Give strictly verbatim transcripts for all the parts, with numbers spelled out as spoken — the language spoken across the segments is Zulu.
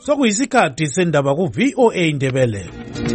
Sokuyisikhathi sendaba ku V O A Ndebele.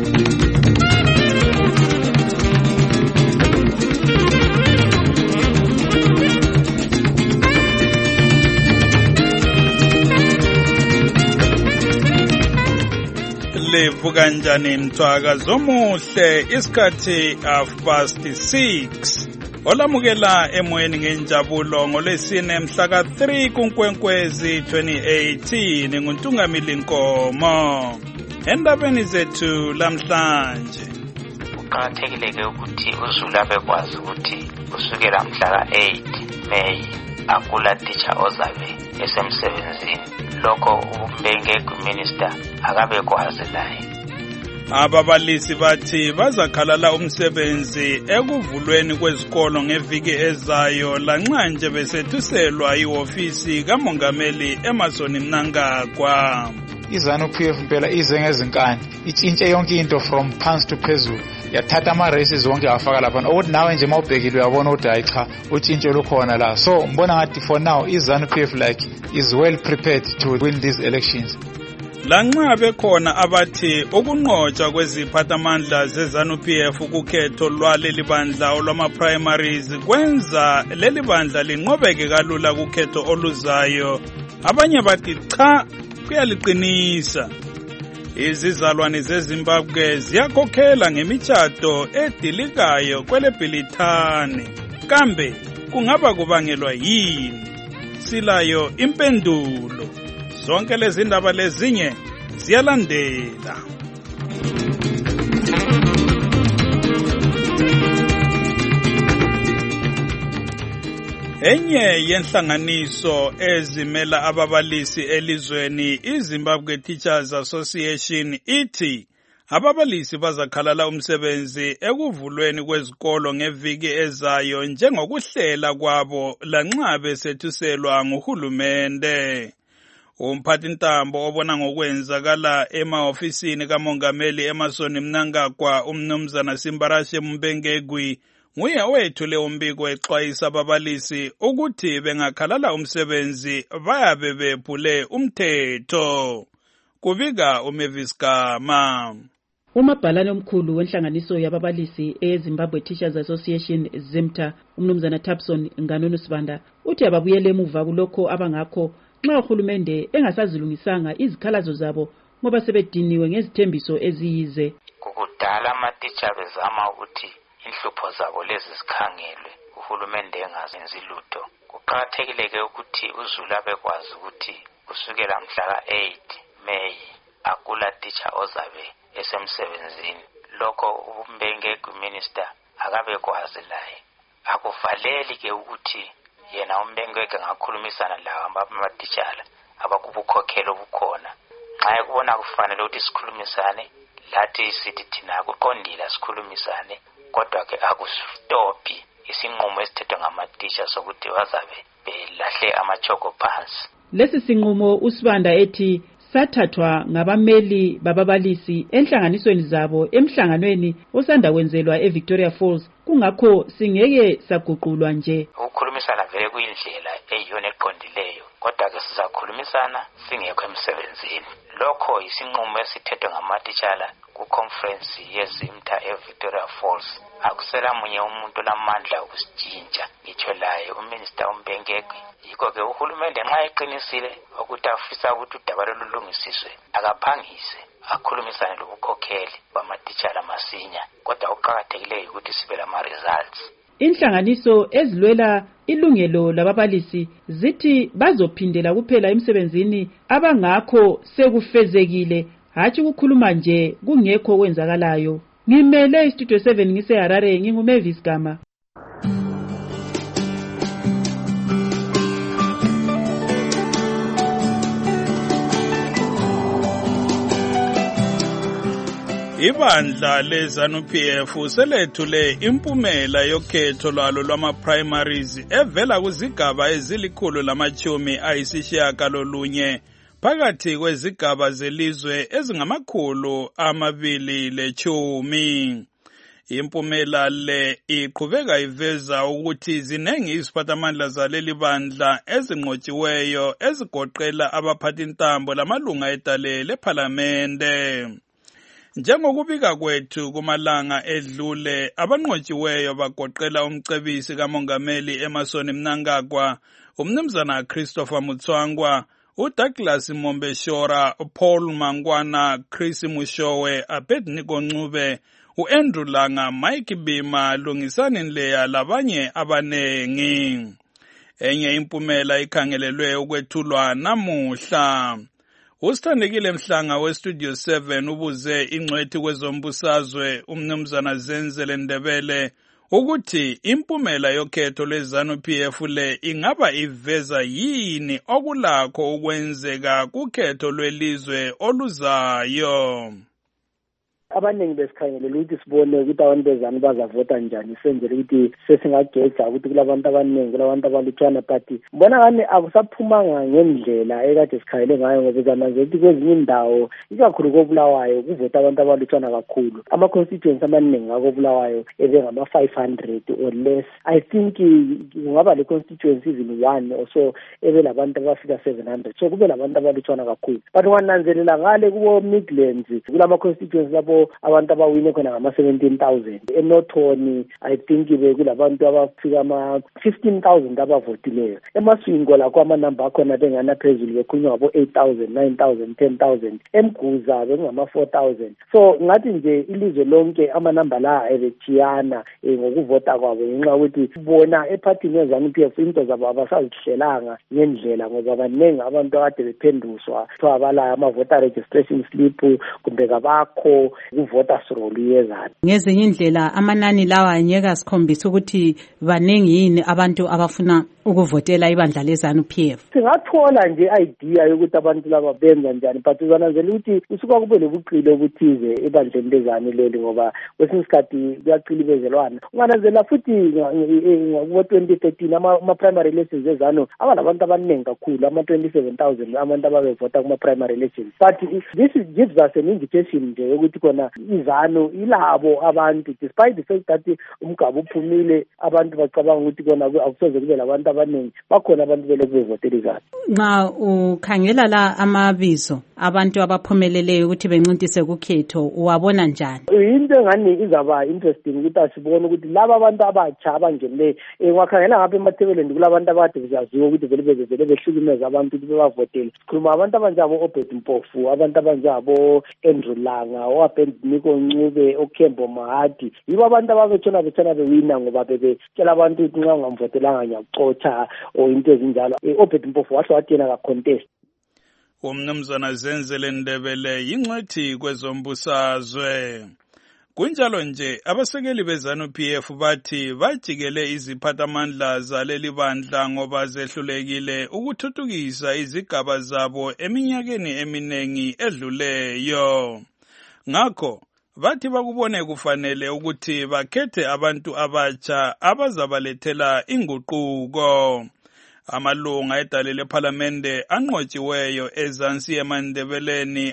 Livuka kanjani mthwaka zomuhle isikhathi half past six. Olamukela emoyeni ngenjabulo ngolesine mhla ka three kuNkwenkwezi twenty eighteen nguNtungamili Nkomo. Endabeni zethu lamhlanje kuqakathekile ke ukuthi uZulu abekwazi ukuthi kusukela mhla ka eight May akula teacher ozabe esemsebenzini. Lokho umbenge kuminister akabe kwazi laye. Ababalisi bathi bazakhalala umsebenzi ekuvulweni kwezikolo ngeviki ezayo lanxa nje besethuselwa iofisi kamongameli Emmerson Mnangagwa. iZANU-P F impela ize ngezinkani itshintshe yonke into from phansi to phezulu yathatha ama races wonke afaka lapha ukuthi nawe nje mawubhekile uyabona ukuthi hayi cha utshintsho lukhona la. So mbona ngathi for now iZANU-P F like is well prepared to win these elections. Lanxa bekhona abathi ukunqotshwa kweziphathamandla zeZANU-P F kukhetho lwaleli bandla olwama primaries kwenza leli bandla linqobeke kalula kukhetho oluzayo, abanye bathi cha kuyaliqinisa. Izizalwane zeZimbabwe ziyakhokhela ngemichato edilikayo kwele Bhilithani, kambe kungaba kubangelwa yini? Silayo impendulo. Zonke lezi ndaba lezinye ziyalandela. Enye yenhlanganiso ezimela ababalisi elizweni iZimbabwe Teachers Association ithi ababalisi bazakhalala umsebenzi ekuvulweni kwezikolo ngeviki ezayo njengokuhlela kwabo lanxa besethuselwa nguhulumende. Umphathintambo obona ngokwenzakala ema-ofisini kamongameli Emmerson Mnangagwa umnumzana Simbarashe Mbengegwi nguye owethule umbiko exwayisa ababalisi ukuthi bengakhalala umsebenzi bayabe bephule umthetho. Kubika uMavis Gama. Umabhalane omkhulu wenhlanganiso yababalisi eZimbabwe Teachers Association ZIMTA umnumzana Thapson Nganono Sibanda uthi ababuyele emuva kulokho abangakho nxa uhulumende engasazilungisanga izikhalazo zabo ngoba sebediniwe ngezithembiso eziyize. Kukudala ama-teacher bezama ukuthi inhlupho zabo lezi zikhangelwe uhulumende engazenzi lutho. Kuqakathekile ke ukuthi uZulu abekwazi ukuthi kusukela mhla ka eight May akula teacher ozabe esemsebenzini. Lokho umbenge kuminister akabe kwazi laye. Akuvaleli ke ukuthi yena umbengeke ngakhulumisana lawo abamatitshala abakubukhokhelo bukhona. Nxa kubona kufanele ukuthi sikhulumisane lathi sithi thina kuqondile sikhulumisane, kodwa ke akustopi isinqumo esithethwe ngamatitsha sokuthi bazabe belahle amachoko phansi. Lesi sinqumo uSibanda ethi sathathwa ngabameli bababalisi enhlanganisweni zabo emhlanganweni osanda kwenzelwa eVictoria Falls, kungakho singeke saguqulwa nje. Ukukhulumisana vele kuyindlela eyiyona eqondileyo, kodwa ke sizakhulumisana singekho emsebenzini. Lokho isinqumo esithethwe ngamatitshala ku-conference yeZIMTA eVictoria Falls. Akusela munye umuntu lamandla ukusitshintsha, ngitsho laye uminister uMbengegwi. Yikho ke uhulumende nxa eqinisile ukuthi afisa ukuthi udaba lolungisiswe akaphangise akhulumisane lobukhokheli bamatitshala masinya, kodwa uqakathekileyo ukuthi sibe lama results. Inhlanganiso ezilwela ilungelo lababalisi zithi bazophindela kuphela emsebenzini abangakho sekufezekile, hatshi ukukhuluma nje kungekho kwenzakalayo. Ngimele istudio seven ngise Harare, nginguMavis Gama. Ibandla leZANU-P F selethule impumela yokhetho lwalo lwama primaries evela kuzigaba ezilikhulu lamachumi ayisishiyagalolunye phakathi kwezigaba zelizwe ezingamakhulu amabili lechumi. Impumela le iqhubeka iveza ukuthi zinengi iziphathamandla zaleli bandla ezinqotshiweyo ezigoqela abaphathintambo lamalunga edale lephalamende. Njengokubika kwethu kumalanga edlule, abanqotshiweyo bagoqela umcebisi kamongameli Emmerson Mnangagwa, umnumzana Christopher Mutswangwa, uDouglas Mombeshora, Paul Mangwana, Chris Mushowe, Abednego Ncube, uAndrew Langa, Mike Bima, Lungisani Nleya labanye abanengi. Enye impumela ikhangelelwe ukwethulwa namuhla. Usithandekile Mhlanga weStudio seven ubuze ingcwethi kwezombusazwe umnumzana Zenzele Ndebele ukuthi impumela yokhetho lweZANU P F le ingaba iveza yini okulakho ukwenzeka kukhetho lwelizwe oluzayo. Abaningi besikhangelela ukuthi sibone ukuthi abantu bezanu bazavota njani, senzele ukuthi sesingageja ukuthi kulabantu abaningi kulabantu abalutshwana, but mbona ngani akusaphumanga ngendlela ekade sikhangele ngayo, ngoba zananze ukuthi kwezinye indawo ikakhulu koBulawayo kuvota abantu abalutshwana kakhulu. Ama-constituents amaningi akoBulawayo ebengama five hundred or less. I think kungaba le constituency even one or so ebelabantu abafika seven hundred, so kube labantu abalutshwana kakhulu. But wananzelela ngale kubo Midlands kulama-constituency lapho abantu abawine khona ngama seventeen thousand. eNorthern I think bekulabantu abafika ama fifteen thousand abavotileyo. eMaswingo lakho amanamba akhona bengana phezulu bekhulunywa ngabo eight thousand, nine thousand, ten thousand. eMguza bekungama four thousand. So ngathi nje ilizwe lonke amanamba la ebechiyana ngokuvota kwabo, ngenxa ukuthi bona ephathini yeZANU P F into zabo abasazihlelanga ngendlela, ngoba abaningi abantu akade bephenduswa kuthiwa bala ama-voter registration slip kumbe kabakho kuvota roll yeZANU. Ngezinye indlela amanani lawa anyeka sikhombisa ukuthi baningi yini abantu abafuna ukuvotela ibandla leZANU P F. Singathola nje idea yokuthi abantu laba benza njani, but uzananzela ukuthi usuka kube lobuqili obuthize ebandleni leZANU leli, ngoba kwesinye isikhathi kuyaqilibezelwana. Ungananzela futhi ngo twenty thirteen ama-primary elections eZANU abanabantu abaningi kakhulu, ama twenty-seven thousand abantu ababevota kuma-primary elections. But this gives us an indication nje yokuthi kona iZANU ilabo abantu, despite the fact that umgaba uphumile, abantu bacabanga ukuthi kona akusoze kube labantu abaningi, bakhona abantu belokhu bevotela iZANU. Nxa ukhangela la amabizo abantu abaphumeleleyo ukuthi bencintise kukhetho, uwabona njani? Into engani izaba interesting ukuthi asibone ukuthi laba abantu abatsha abangenile, ngiwakhangela ngapha eMathebeleni kulabantu abade bezaziwa ukuthi vele bezevele behlukumeza abantu ukuthi bebavotele. Sikhuluma abantu abanjabo Obed Mpofu, abantu abanjabo Andrew Langa, oAbednego Ncube, oKembo Mahadi. Yibo abantu ababetshona betshona bewina ngoba bebetshela abantu ukuthi nxa ungamvotelanga ngiyakuxotsha o into ezinjalo. Obed Mpofu wahle wathi yena ka-contest. Umnumzana Zenzele Ndebele yingcwethi kwezombusazwe. Kunjalo nje abasekeli beZANU P F bathi bajikele iziphathamandla zaleli bandla ngoba zehlulekile ukuthuthukisa izigaba zabo eminyakeni eminengi edluleyo. Ngakho bathi bakubone kufanele ukuthi bakhethe abantu abatsha abazabalethela inguquko. Amalunga edale lephalamende anqotshiweyo eZansi eMandebeleni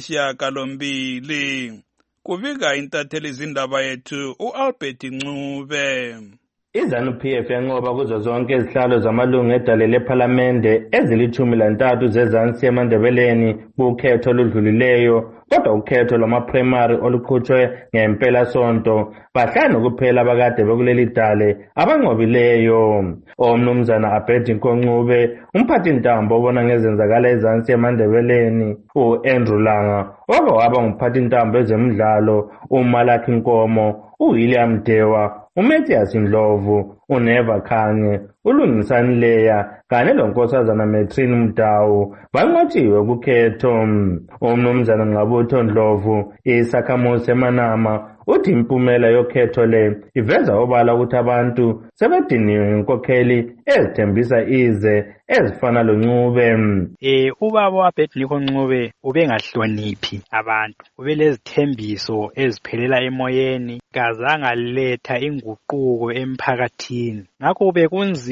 ayisishiyagalombili. Kubika intatheli zindaba yethu uAlbert Ncube. iZANU P F yanqoba kuzo zonke izihlalo zamalunga edale lephalamende ezilithumi lantathu zeZansi eMandebeleni kukhetho oludlulileyo, kodwa ukhetho lwama-primary oluqhutshwe ngempela sonto bahlanu kuphela abakade bekuleli dale abanqobileyo. Omnumzana Abednego Ncube, umphathintambo obona ngezenzakala eZansi eMandebeleni, uAndrew Langa, oke waba ngumphathintambo ezemidlalo, uMalaki Nkomo, uWilliam Dewa, uMatthias Ndlovu, uNeva Khange, uLungisani Nleya kanye lonkosazana Metrin Mdawu banqotshiwe kukhetho. Umnumzana Ngqabutho Ndlovu, isakhamuzi eManama, uthi impumela yokhetho le iveza obala ukuthi abantu sebediniwe ngenkokheli ezithembisa ize ezifana loNcube. Eh ubaba Abednego Ncube ubengahloniphi abantu, ubelezithembiso eziphelela emoyeni, kazange letha inguquko emphakathini. Ngakho bekunzima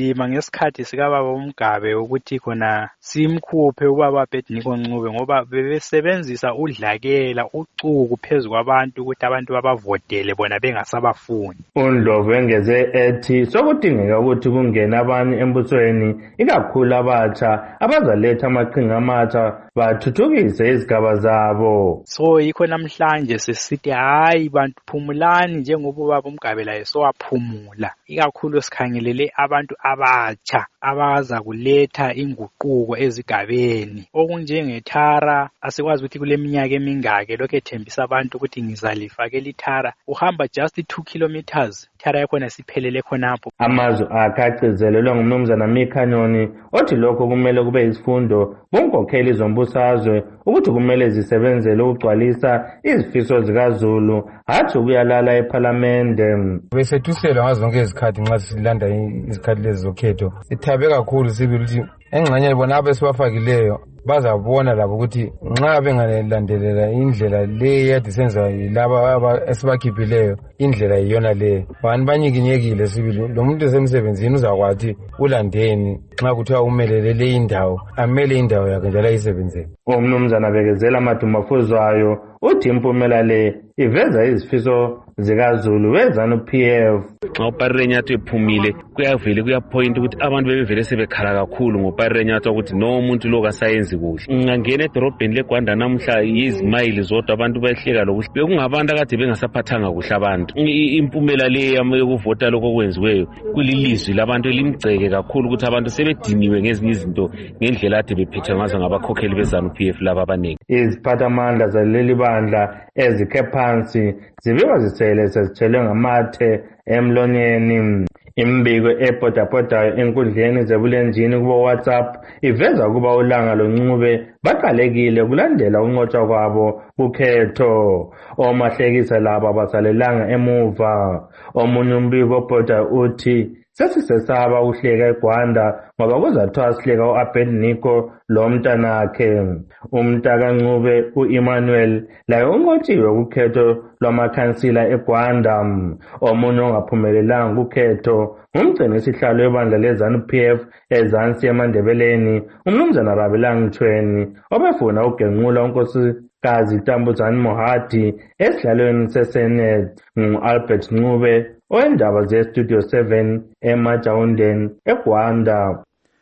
nzima ngesikhathi sikababa uMgabe ukuthi khona simkhuphe ubaba uAbednego Ncube ngoba bebesebenzisa udlakela ucuku phezu kwabantu ukuthi abantu babavotele bona bengasabafuni. uNdlovu engeze ethi sokudingeka ukuthi kungena abanye embusweni ikakhulu abatsha abazaletha amaqhinga amatsha bathuthukise izigaba zabo. So yikho namhlanje sesithi hayi bantu phumulani njengoba ubaba uMgabe laye sowaphumula, ikakhulu sikhangelele abantu abatsha abaza kuletha inguquko ezigabeni okunjengethara. Asikwazi ukuthi kule minyaka emingaki lokho ethembisa abantu ukuthi ngizalifakela ithara, uhamba just two kilometers ithara yakhona siphelele khonapho. Amazwi akhe agcizelelwe ngumnumzana Mikhanyoni othi lokho kumele kube isifundo bunkokheli zombusazwe ukuthi kumele zisebenzele ukugcwalisa izifiso zikaZulu hathi ukuyalala ePhalamende. Besethuselwa ngazo zonke izikhathi nxa silanda izikhathi lezi zokhetho. Sithabe kakhulu sibili ukuthi engxenye bona abesibafakileyo bazabona labo ukuthi nxa bengalandelela indlela le yade senza yilaba esibakhiphileyo indlela iyona le bani banyikinyekile sibili lo muntu esemsebenzini uzakwathi ulandeni nxa kuthiwa umelele le indawo amele indawo yakhe njalo ayisebenzele. Umnumzana Bekezela Madumafuzwayo uthi impumela le iveza izifiso zikaZulu weZANU-P F. Xa uParenyathi ephumile kuyavele kuyapoint ukuthi abantu bebevele sebekhala kakhulu ngoParenyathi ukuthi no muntu lo kasayenzi kuhle. Ngangena edorobheni leGwanda namhla yizimayili zodwa abantu bayehleka lokuhle bekungabantu akade bengasaphathanga kuhle abantu. Impumela le yokuvota lokho kwenziweyo kulilizwi labantu elimgceke kakhulu ukuthi abantu sebediniwe ngezinye izinto ngendlela ade bephethe ngazo ngabakhokheli beZANU-P F laba abaningi. Iziphathamandla zaleli bandla ezikhe phansi zibikwa zisele sezitshelwe ngamathe emlonyeni. Imbiko ebhodabhodayo enkundleni zebulenjini kubo WhatsApp iveza kuba uLanga loNcube baqalekile kulandela unqotshwa kwabo kukhetho. Omahlekisa laba basalelanga emuva. Omunye umbiko obhoda uthi sesisesaba uhleka eGwanda ngoba kuzathiwa sihleka uAbednego lo mntanakhe. Umntaka Ncube uEmmanuel laye unqotshiwe kukhetho lwamakhansila eGwanda. Omunye ongaphumelelanga kukhetho ngumgcini isihlalo webandla leZANU-P F ezansi eMandebeleni umnumzana Rabelanga Mthweni obefuna ugenqula unkosikazi Tambuzane Mohathi esihlalweni seSenate. ngu-Albert Ncube oyindaba ze-Studio seven eMajawundeni eGwanda.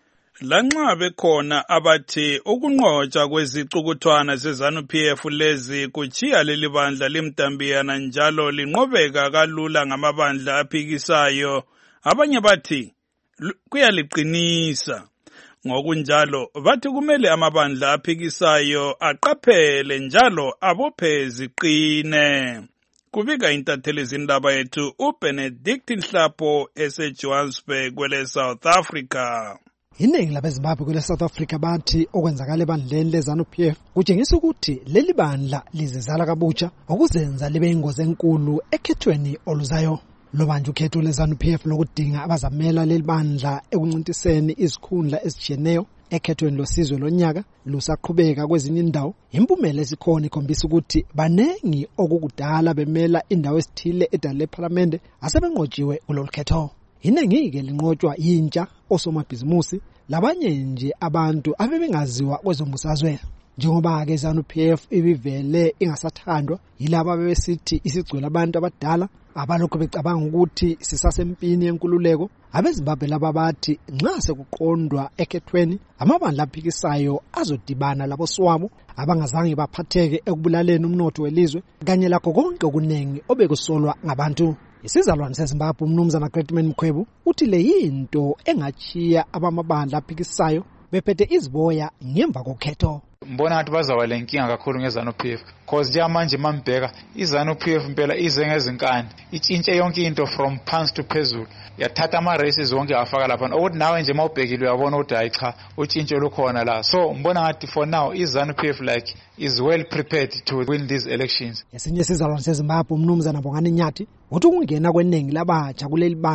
Lanxa bekhona abathi ukunqotshwa kwezicukuthwana zeZANU-P F lezi kuchiya leli bandla limdambiyana njalo linqobeka kalula ngamabandla aphikisayo, abanye bathi kuyaliqinisa. Ngokunjalo bathi kumele amabandla aphikisayo aqaphele njalo abophe ziqine. Kubika intatheli zindaba yethu uBenedict Nhlapho eseJohannesburg kwele South Africa. Iningi labeZimbabwe kwele South Africa bathi okwenzakala ebandleni leZANU-P F kutshengisa ukuthi leli bandla lizizala kabutsha okuzenza libe ingozi enkulu ekhethweni oluzayo. Lo manje ukhetho leZANU-P F lokudinga abazamela leli bandla ekuncintiseni izikhundla ezijiyeneyo ekhethweni losizwe lonyaka lusaqhubeka kwezinye indawo. Impumela esikhona ikhombisa ukuthi banengi okukudala bemela indawo esithile edala lePhalamende asebenqotshiwe kulolu khetho. Inengi-ke linqotshwa yintsha, osomabhizimusi labanye nje abantu abebengaziwa kwezombusazwe. Njengoba-ke iZANU-P F ibivele ingasathandwa yilaba bebesithi isigcwele abantu abadala abalokhu becabanga ukuthi sisasempini yenkululeko. AbeZimbabwe laba bathi nxa sekuqondwa ekhethweni amabandla aphikisayo azodibana labo swabo abangazange baphatheke ekubulaleni umnotho welizwe kanye lakho konke okunengi obekusolwa ngabantu. Isizalwane seZimbabwe umnumzana Gretman Mkhwebu uthi le yinto engachiya abamabandla aphikisayo bephethe iziboya ngemva kokhetho. Mbona ngathi bazaba lenkinga kakhulu ngeZANU-P F cause njengamanje mambheka iZANU-P F impela ize ngezinkani itshintshe yonke into from phansi to phezulu yathatha ama-races wonke afaka lapha ukuthi nawe nje mawubhekile uyabona ukuthi hayi cha utshintsho lukhona la. So mbona ngathi for now iZANU-P F like is well prepared to win these elections. Esinye isizalwane seZimbabwe umnumzana Bongani Nyathi uthi ukungena kweningi labatsha kuleli bandla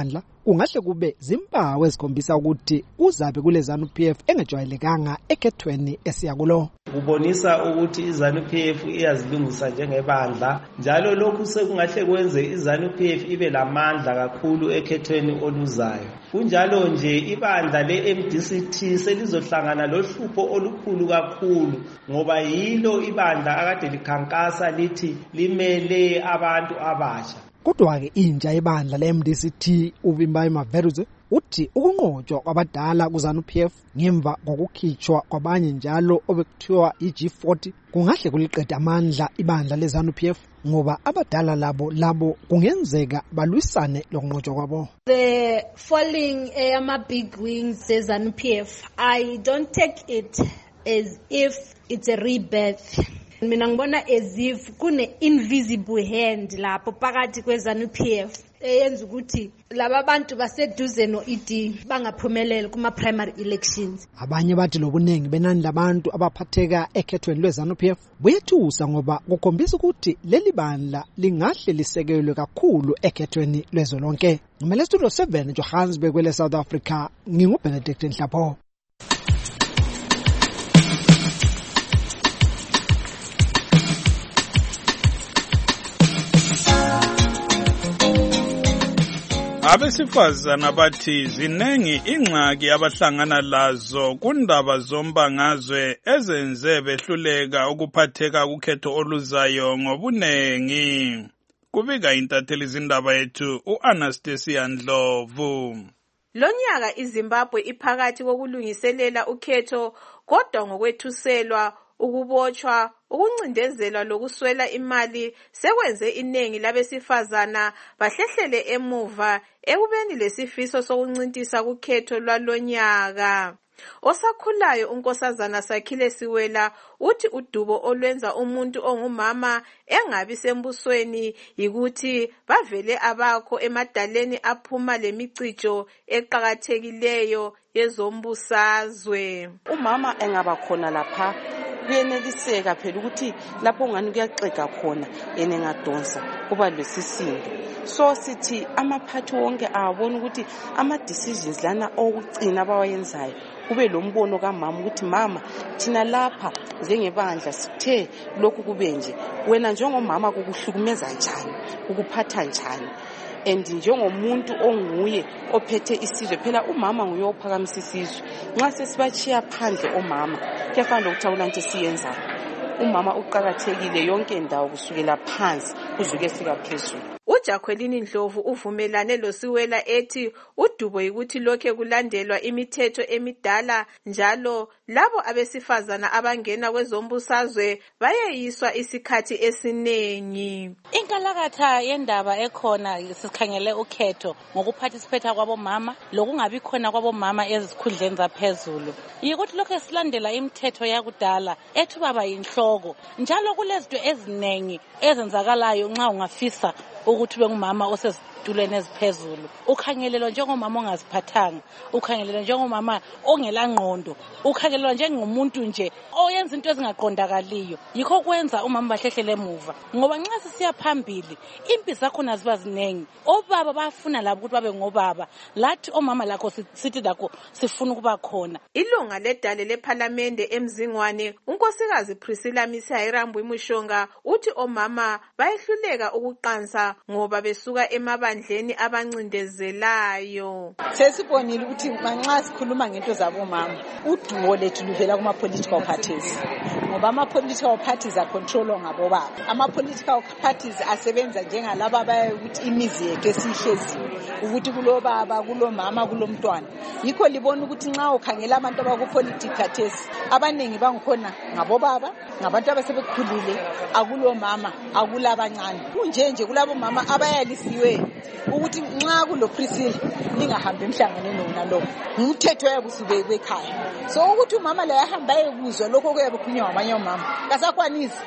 kungahle kube zimpawu ezikhombisa ukuthi uzabe kule ZANU P F engejwayelekanga ekhethweni esiyakulo. Kubonisa ukuthi iZANU P F iyazilungisa njengebandla njalo lokhu sekungahle kwenze iZANU P F ibe lamandla kakhulu ekhethweni oluzayo. Kunjalo nje ibandla le M D C T selizohlangana lohlupho olukhulu kakhulu ngoba yilo ibandla akade likhankasa lithi limele abantu abasha. Kodwa ke intsha ibandla le M D C T uBimbayi Maveruze uthi ukunqotshwa kwabadala kuZANU P F ngemva kokukhitshwa kwabanye njalo obekuthiwa i-G forty kungahle kuliqeda amandla ibandla leZANU P F ngoba abadala labo labo kungenzeka balwisane lokunqotshwa kwabo. The falling ama big wings zeZANU P F, I don't take it as if it's a rebirth. Mina ngibona as if kune invisible hand lapho phakathi kweZANU P F eyenza ukuthi laba bantu baseduze no E D bangaphumeleli kuma primary elections. Abanye bathi lobunengi benani labantu abaphatheka ekhethweni lweZANU P F buyethusa ngoba kukhombisa ukuthi leli bandla lingahle lisekelwe kakhulu ekhethweni lwezolonke. Ngimele studio seven Johannesburg kwele South Africa, nginguBenedict Nhlapho. Abesifazana bathi zinengi ingxaki abahlangana lazo kundaba zombangazwe ezenze behluleka ukuphatheka kukhetho oluzayo ngobunengi. Kubika intatheli izindaba yethu uAnastasia Ndlovu. Lonyaka iZimbabwe iphakathi kokulungiselela ukhetho kodwa ngokwethuselwa ukubotshwa ukuncindezelwa lokuswela imali sekwenze inengi labesifazana bahlehlele emuva ekubeni lesifiso sokuncintisa kukhetho lwalonyaka. Osakhulayo unkosazana Sakhile Siwela uthi udubo olwenza umuntu ongumama engabi sembusweni yikuthi bavele abakho emadaleni aphuma lemicijo eqhakathekileyo yezombusazwe. Umama engaba khona lapha kuyeneliseka phela ukuthi lapho ngani kuyaxega khona yena engadonsa kuba lesisindo. So sithi amaphathi wonke abona ukuthi ama decisions lana okucina abawayenzayo kube lombono kaMama ukuthi mama thina lapha njengebandla sithe lokhu kube nje wena njengomama kukuhlukumeza njani ukuphatha njani and njengomuntu onguye ophethe isizwe phela umama nguye ophakamisa isizwe nxa sesibachiya phandle omama kuyafanele ukuthi awulante siyenza umama uqhakathekile yonke indawo kusukela phansi kuzuke fika phezulu. uJacqueline Ndlovu uvumelane loSiwela ethi udubo ukuthi lokho kulandelwa imithetho emidala njalo labo abesifazana abangena kwezombusazwe bayeyiswa isikhathi esinengi. Inkalakatha yendaba ekhona sikhangele ukhetho ngokuparticipate kwabo mama lokungabi khona kwabo mama ezikhundleni zaphezulu yikuthi lokho esilandela imithetho yakudala ethu baba yinhloko njalo kulezinto ezinengi ezenzakalayo nxa ungafisa ukuthi bengumama osezitulweni eziphezulu ukhangelelwa njengomama ongaziphathanga ukhangelelwa njengomama ongela ngqondo ukhangelelwa njengomuntu nje oyenza into ezingaqondakaliyo yikho kwenza umama bahlehlele emuva ngoba nxa sisiya phambili impi zakhona ziba zinengi obaba bafuna labo ukuthi babe ngobaba lathi omama lakho sithi lakho sifuna ukuba khona. Ilunga ledale leParliament eMzingwane unkosikazi Priscilla Misihayirambu Mushonga uthi omama bayehluleka ukuqansa ngoba besuka emabandleni abancindezelayo. Sesibonile ukuthi manxa sikhuluma ngento zabo mama udumo lethu luvela kuma political parties ngoba ama political parties are controlled ngabo baba. Ama political parties asebenza njengalabo abaye ukuthi imizi yethu esihlezi ukuthi kulo baba kulo mama kulo mntwana yikho libona ukuthi nxa ukhangela abantu abaku political parties abanengi bangikhona ngabo baba ngabantu abasebekhulile akulo mama akula abancane kunje nje kulabo mama abayalisiwe ukuthi nxa kulo Priscilla lingahambi emhlanganweni wona lo umthetho yabusube kwekhaya so ukuthi umama la yahamba yekuzwa lokho kuyabe kukhulunywa ngamanye omama kasakwanisi.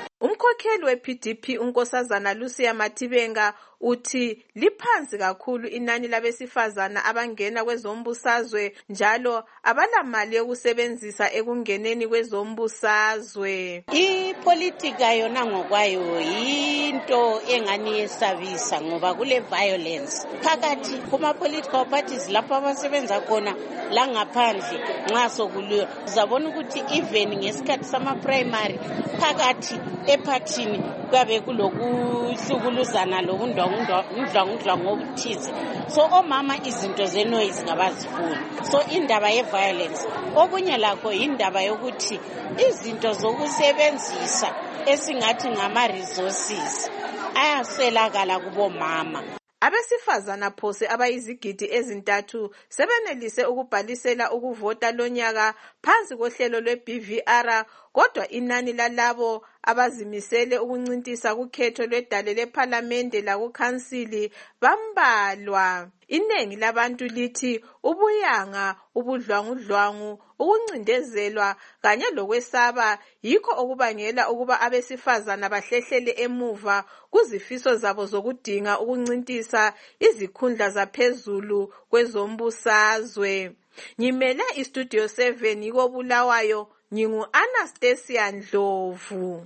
Umkhokheli we-P D P unkosazana Lucia Matibenga uthi liphansi kakhulu inani labesifazana abangena kwezombusazwe njalo abalamali yokusebenzisa ekungeneni kwezombusazwe. Ipolitika yona ngokwayo yinto engani yesabisa ngoba kule violence phakathi kuma political parties lapho abasebenza khona la ngaphandle nxa sokuliwa uzabona ukuthi even ngesikhathi sama primary phakathi epartini kwabe kulokuhlukuluzana lokundlwangundlwa ngokuthize. So omama izinto zenoise ngabazifuni. So indaba ye violence okunye lakho indaba yokuthi izinto zokusebenzisa esingathi ngama resources ayaselakala kubomama. Abesifazana phose abayizigidi ezintathu sebenelise ukubhalisela ukuvota lonyaka phansi kohlelo lwe-B V R, kodwa inani lalabo abazimisele ukuncintisa kukhetho lwedale lephalamende lakukhansili bambalwa. Inengi labantu lithi ubuyanga, ubudlwangudlwangu, ukuncindezelwa kanye lokwesaba yikho okubangela ukuba abesifazana bahlehlele emuva kuzifiso zabo zokudinga ukuncintisa izikhundla zaphezulu kwezombusazwe. Ngimele iStudio seven yiko Bulawayo, ngingu Anastasia Ndlovu.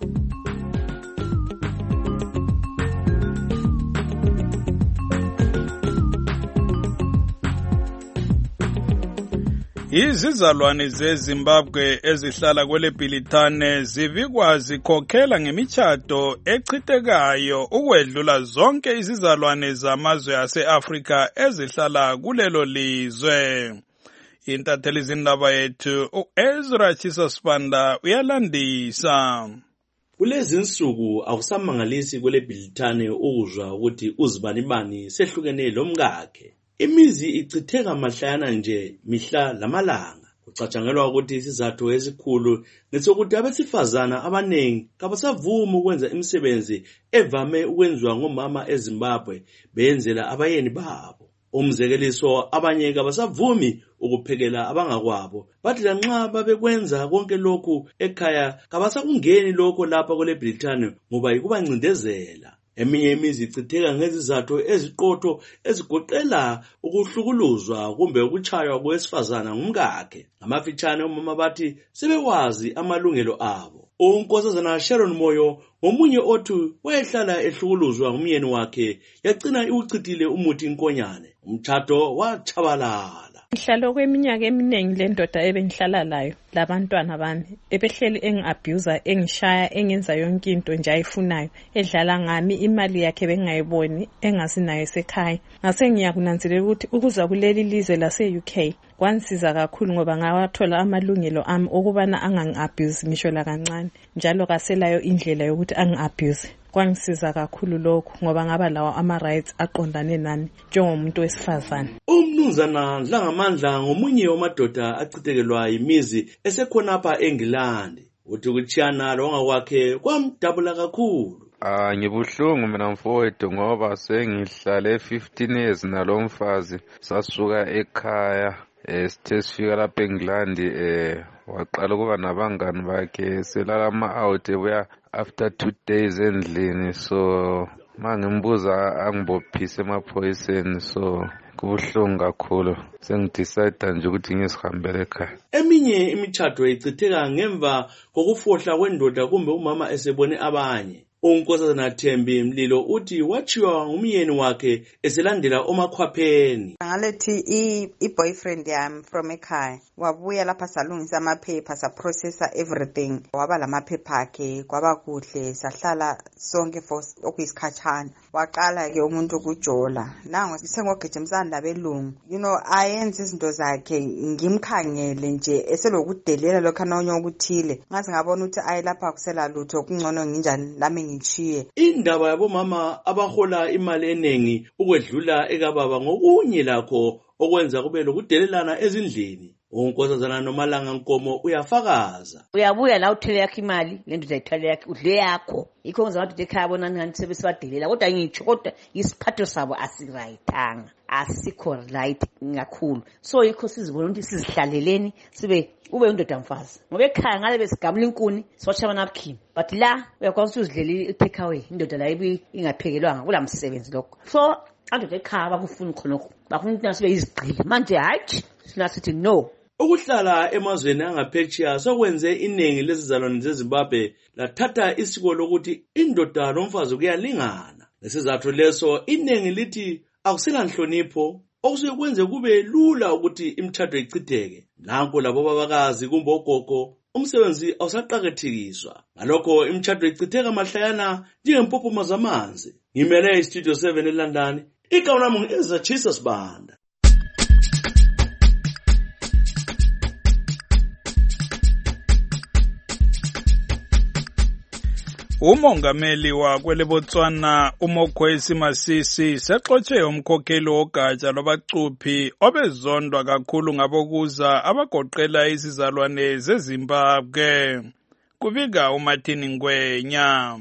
Izizalwane zeZimbabwe ezihlala kwele Bhilithane zivikwa zikhokhela ngemichato echithekayo ukwedlula zonke izizalwane zamazwe ase-Afrika ezihlala kulelo lizwe. Intatheli zindaba yethu uEzra Chisosibanda uyalandisa. Kulezi insuku akusamangalisi kwele Bhilithane ukuzwa ukuthi uzibanibani sehlukene lomkakhe. Imizi ichitheka mahlayana nje mihla lamalanga. Kucatshangelwa ukuthi isizathu esikhulu ngesokuthi abesifazana abanengi kabasavumi ukwenza imisebenzi evame ukwenziwa ngomama eZimbabwe beyenzela abayeni babo. Umzekeliso, abanye kabasavumi ukuphekela abangakwabo, bathi lanxa babekwenza konke lokhu ekhaya kabasakungeni lokho lapha kwele Bhilithane ngoba ikubancindezela. Eminye imizi ichitheka ngezizathu eziqotho ezigoqela ukuhlukuluzwa kumbe ukuchaywa kwesifazana ngumkakhe. Amafitshane omama bathi sebewazi amalungelo abo. Unkosazana Sharon Moyo ngomunye othi wayehlala ehlukuluzwa ngumyeni wakhe yagcina iwuchithile umuthi inkonyane. Umthatho wachabalala. Ngihlala kweminyaka eminingi le ndoda ebengihlala layo labantwana bami ebehleli engi-abuser, engishaya, engenza yonke into nje ayifunayo, edlala ngami, imali yakhe bengayiboni, engasinayo esekhaya. Ngase ngiyakunanzelela ukuthi ukuza kuleli lizwe lase-U K kwansiza kakhulu ngoba ngawathola amalungelo ami okubana angangi-abuse ngisho la kancane, njalo kaselayo indlela yokuthi angi-abuse. Kwangisiza kakhulu lokho ngoba ngaba lawa ama-rights aqondane nami njengomuntu wesifazane. Umnumzana Dlangamandla ngomunye wamadoda achithekelwa yimizi esekhonapha eNgilandi. Uthi ukuchiyana longakwakhe kwamdabula kakhulu. Ah, ngibuhlungu mina mfowethu ngoba sengihlale fifteen years nalomfazi sasuka ekhaya. Eh sithe sifika lapha eNgilandi eh waqala kuba nabangani bakhe selala ama-out ebuya after two days endlini, so mangimbuza angibophise emaphoyiseni, so kubuhlungu kakhulu sengidecide nje ukuthi ngizihambele ekhaya. Eminye imichato ichitheka ngemva kokufohla kwendoda kumbe umama esebone abanye. Unkosazana Thembi Mlilo uthi wachiwa ngumyeni wakhe eselandela omakhwapheni. Ngalethi i-boyfriend yami from ekhaya wabuya lapha salungisa amaphepha, saprocessa everything, waba lamaphepha akhe kwaba kuhle, sahlala sonke for okuyisikhatshana. Waqala ke umuntu ukujola, nango sengogejemisana labelungu, you know, ayenza izinto zakhe ngimkhangele nje eselokudelela lokho anonyo ukuthile, ngathi ngabona ukuthi ayilapha kusela lutho kungcono nginjani lami ngichiye. Indaba yabomama abahola imali enengi ukwedlula ekababa ngokunye lakho okwenza kube lokudelelana ezindlini. unkosazana Nomalanga Nkomo uyafakaza. Uyabuya la uthele yakhe imali le ndoda ayithwale yakhe udle yakho. Yikho ngiza ukuthi ekhaya bona ngani sebesebadelela kodwa ngitsho kodwa isiphatho sabo asirayithanga. Asikho right ngakhulu. So yikho sizibona ukuthi sizihlaleleni sibe ube undoda mfazi. Ngoba ekhaya ngale besigamula inkuni siwashaba napkin. But la uyakwazi uzidlela take away indoda la ibi ingaphekelwanga kula msebenzi lokho. So andoda ekhaya bakufuna khonokho. Bafuna ukuthi sibe izigqili. Manje hayi sina sithi no. Ukuhlala emazweni angaphetsheya sokwenze iningi lesizalwane zeZimbabwe lathatha isiko lokuthi indoda nomfazi kuyalingana. Lesizathu leso iningi lithi akusela nhlonipho okusuke kwenze kube lula ukuthi imthatho ichitheke. Nanko labo babakazi kumbe ogogo umsebenzi awusaqhakathekiswa. Ngalokho imthatho ichitheka mahlayana njengempopoma zamanzi. Ngimele iStudio seven eLondon. Igama lami ngiZachisa Sibanda. Umongameli wa kwele Botswana uMokgweetsi Masisi sexotshe umkhokheli wogatsha lwabacuphi obezondwa kakhulu ngabokuza abagoqela izizalwane zeZimbabwe. Kubika uMartin Ngwenya.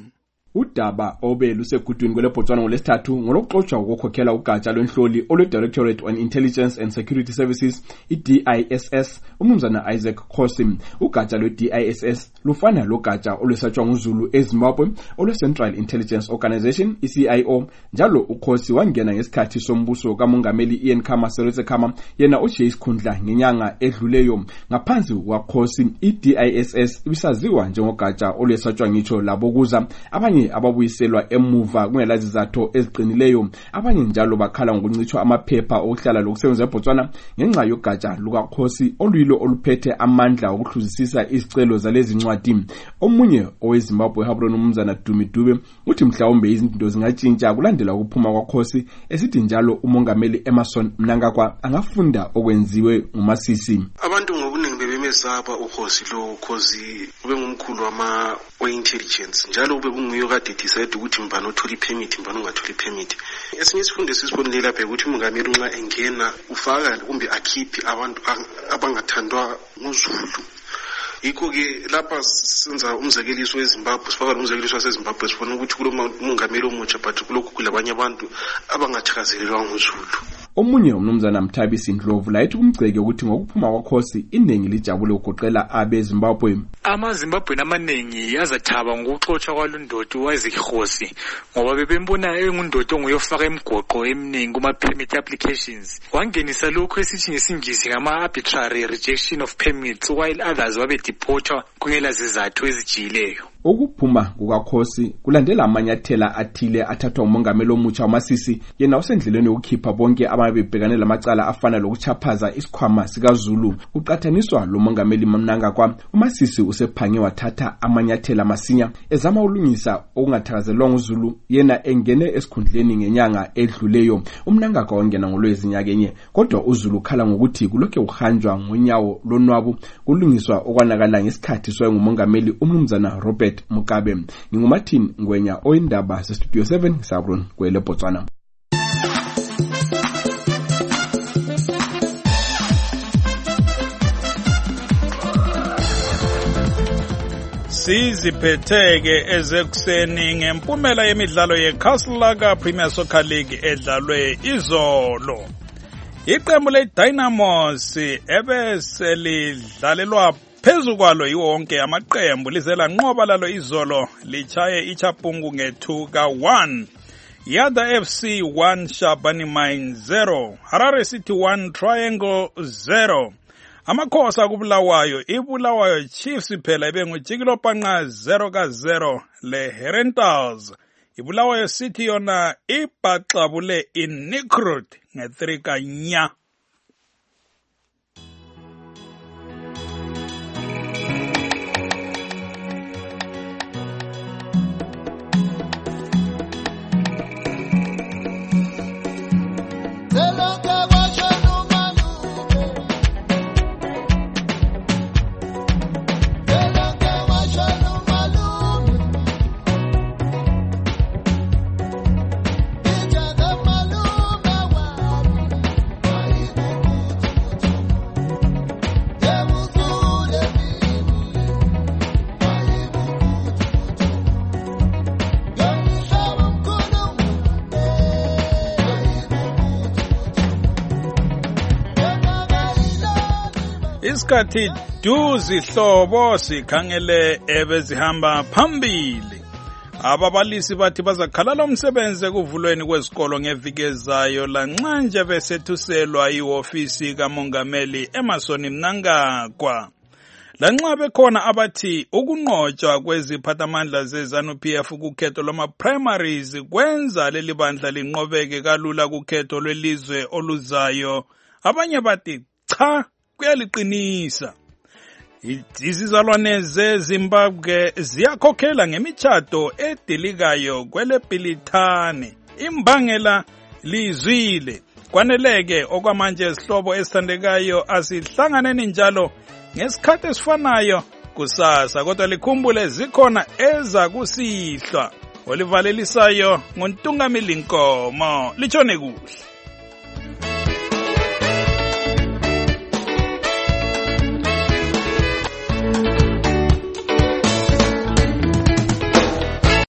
Udaba obe lusegudwini kwele Botswana ngolesithathu ngolokuxotsha ukukhokhela ugatsha lwenhloli olwe Directorate on Intelligence and Security Services I D I S S umnumzana Isaac Khosi. Ugatsha lwe D I S S lufana logatsha olwesatshwa nguZulu eZimbabwe olwe Central Intelligence Organization I C I O. Njalo uKhosi wangena ngesikhathi sombuso kamongameli Ian Khama Seretse Khama yena oshiye isikhundla ngenyanga edluleyo. Ngaphansi kwaKhosi I D I S S ibisaziwa njengogatsha olwesatshwa ngitsho labokuza abanye ababuyiselwa emuva kungelazi izathu eziqinileyo. Abanye njalo bakhala ngokuncitshwa amaphepha okuhlala lokusebenza eBotswana ngenxa yogatsha lukaKhosi oluyilo oluphethe amandla okuhluzisisa izicelo zalezi ncwadi. Omunye oweZimbabwe Habron umnumzana Dumi Dube uthi mhlawumbe izinto zingatshintsha kulandela ukuphuma kwaKhosi, esithi njalo umongameli Emerson Mnangagwa angafunda okwenziwe nguMasisi. Abantu ngobuningi bebemesaba uKhosi lo Khosi ube ngumkhulu wama we-intelligence njalo ube kunguyo kade decide ukuthi mbani othola ipermit mbani ungatholi ipermit. Esinye isifundo sisibonile lapha ukuthi umongameli unxa engena ufaka kumbe akhiphi abantu abangathandwa nguZulu. Yikho ke lapha senza umzekeliso weZimbabwe sifaka umzekeliso waseZimbabwe sifuna ukuthi kulo mongameli omutsha but kulokhu kulabanye abantu abangathakazelelwa nguZulu. Omunye umnumzana Mthabisi Ndlovu layithi kumgceke ukuthi ngokuphuma kwaKhosi iningi lijabule ukuqela abeZimbabwe. AmaZimbabwe namanengi yazathaba ngokuxotsha kwalundoda waziKhosi ngoba bebembona engundoda onguyofaka imigoqo eminingi kuma permit applications. Wangenisa lokho esithi ngesingisi ngama arbitrary rejection of permits while others babe deportwa kungela zizathu ezijileyo. Ukuphuma kukaKhosi kulandela amanyathela athile athathwa umongameli omutsha uMasisi yena usendleleni yokukhipha bonke ababebhekane lamacala afana lokuchaphaza isikhwama sikaZulu. Uqathaniswa lo mongameli Mnangagwa uMasisi usephange wathatha amanyathela masinya ezama ulungisa okungathakazelwa nguZulu yena engene esikhundleni ngenyanga edluleyo. uMnangagwa wangena ngolwezi nyakenye kodwa uZulu khala ngokuthi kulokho uhanjwa ngonyawo lonwabu kulungiswa okwanakala ngesikhathi soye ngumongameli umnumzana Robert Mugabe. NginguMartin Ngwenya oyindaba seStudio seven Sabron kwele Botswana. Siziphetheke ezekuseni ngempumela yemidlalo yeCastle Cup Premier Soccer League edlalwe izolo. Iqembu leDynamos ebese lidlalelwa phezu kwalo iwonke amaqembu lizela nqoba lalo izolo lichaye iChapungu nge-two ka one. Yada F C one Shabani Mine zero. Harare City one Triangle zero. Amakhosi akubulawayo ibulawayo Chiefs phela ibengujikilo panqa zero ka zero le Herentals. Ibulawayo City yona ibhaxabule iNikrut nge-three ka nya. isikhathi duzihlobo sikhangele ebezihamba phambili. Ababalisi bathi bazakhalala umsebenzi ekuvulweni kwezikolo ngeviki ezayo lanxa nje besethuselwa iofisi kamongameli Emmerson Mnangagwa. Lanxa bekhona abathi ukunqotshwa kweziphathamandla ze-ZANU-P F kukhetho lwama-primaries kwenza leli bandla linqobeke kalula kukhetho lwelizwe oluzayo, abanye bathi cha kuyaliqinisa. Izizalwane zeZimbabwe ziyakhokhela ngemichato edilikayo kwele Bhilithane. Imbangela lizwile. Kwaneleke okwamanje isihlobo esithandekayo asihlanganeni njalo ngesikhathi esifanayo kusasa, kodwa likhumbule zikhona eza kusihlwa. Olivalelisayo nguntungameli Nkomo. Litshone kuhle.